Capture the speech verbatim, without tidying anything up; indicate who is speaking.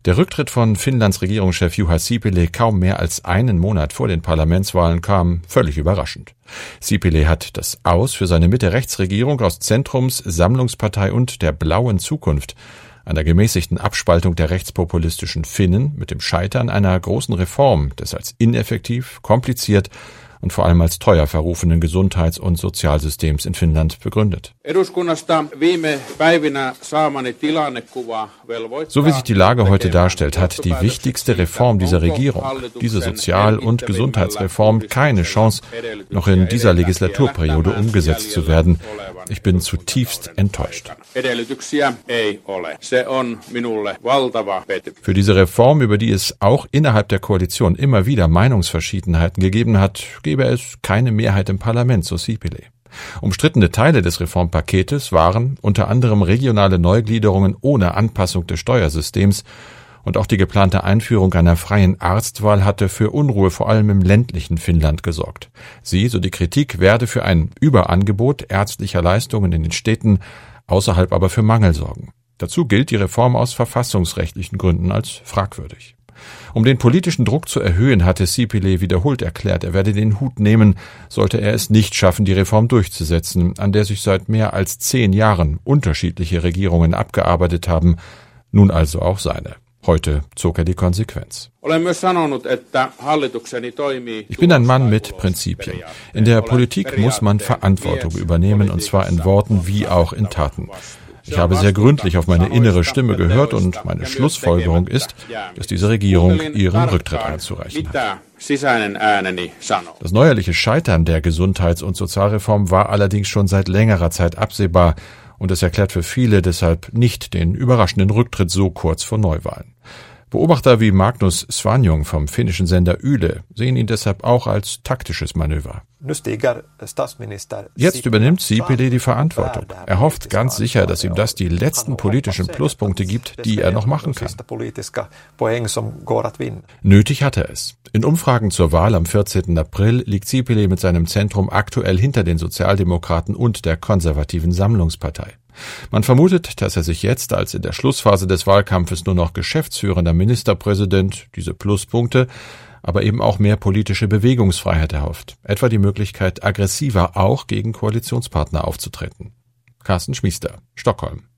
Speaker 1: Der Rücktritt von Finnlands Regierungschef Juha Sipilä kaum mehr als einen Monat vor den Parlamentswahlen kam völlig überraschend. Sipilä hat das Aus für seine Mitte-Rechts-Regierung aus Zentrums, Sammlungspartei und der blauen Zukunft, einer gemäßigten Abspaltung der rechtspopulistischen Finnen, mit dem Scheitern einer großen Reform des als ineffektiv, kompliziert und vor allem als teuer verrufenen Gesundheits- und Sozialsystems in Finnland begründet. So wie sich die Lage heute darstellt, hat die wichtigste Reform dieser Regierung, diese Sozial- und Gesundheitsreform, keine Chance, noch in dieser Legislaturperiode umgesetzt zu werden. Ich bin zutiefst enttäuscht. Für diese Reform, über die es auch innerhalb der Koalition immer wieder Meinungsverschiedenheiten gegeben hat, gebe es keine Mehrheit im Parlament, so Sipilä. Umstrittene Teile des Reformpaketes waren unter anderem regionale Neugliederungen ohne Anpassung des Steuersystems, und auch die geplante Einführung einer freien Arztwahl hatte für Unruhe vor allem im ländlichen Finnland gesorgt. Sie, so die Kritik, werde für ein Überangebot ärztlicher Leistungen in den Städten, außerhalb aber für Mangel sorgen. Dazu gilt die Reform aus verfassungsrechtlichen Gründen als fragwürdig. Um den politischen Druck zu erhöhen, hatte Sipilä wiederholt erklärt, er werde den Hut nehmen, sollte er es nicht schaffen, die Reform durchzusetzen, an der sich seit mehr als zehn Jahren unterschiedliche Regierungen abgearbeitet haben, nun also auch seine. Heute zog er die Konsequenz. Ich bin ein Mann mit Prinzipien. In der Politik muss man Verantwortung übernehmen, und zwar in Worten wie auch in Taten. Ich habe sehr gründlich auf meine innere Stimme gehört, und meine Schlussfolgerung ist, dass diese Regierung ihren Rücktritt einzureichen hat. Das neuerliche Scheitern der Gesundheits- und Sozialreform war allerdings schon seit längerer Zeit absehbar, und es erklärt für viele deshalb nicht den überraschenden Rücktritt so kurz vor Neuwahlen. Beobachter wie Magnus Svanjung vom finnischen Sender Yle sehen ihn deshalb auch als taktisches Manöver. Jetzt übernimmt Sipilä die Verantwortung. Er hofft ganz sicher, dass ihm das die letzten politischen Pluspunkte gibt, die er noch machen kann. Nötig hat er es. In Umfragen zur Wahl am vierzehnten April liegt Sipilä mit seinem Zentrum aktuell hinter den Sozialdemokraten und der konservativen Sammlungspartei. Man vermutet, dass er sich jetzt als in der Schlussphase des Wahlkampfes nur noch geschäftsführender Ministerpräsident diese Pluspunkte, aber eben auch mehr politische Bewegungsfreiheit erhofft, etwa die Möglichkeit, aggressiver auch gegen Koalitionspartner aufzutreten. Carsten Schmiester, Stockholm.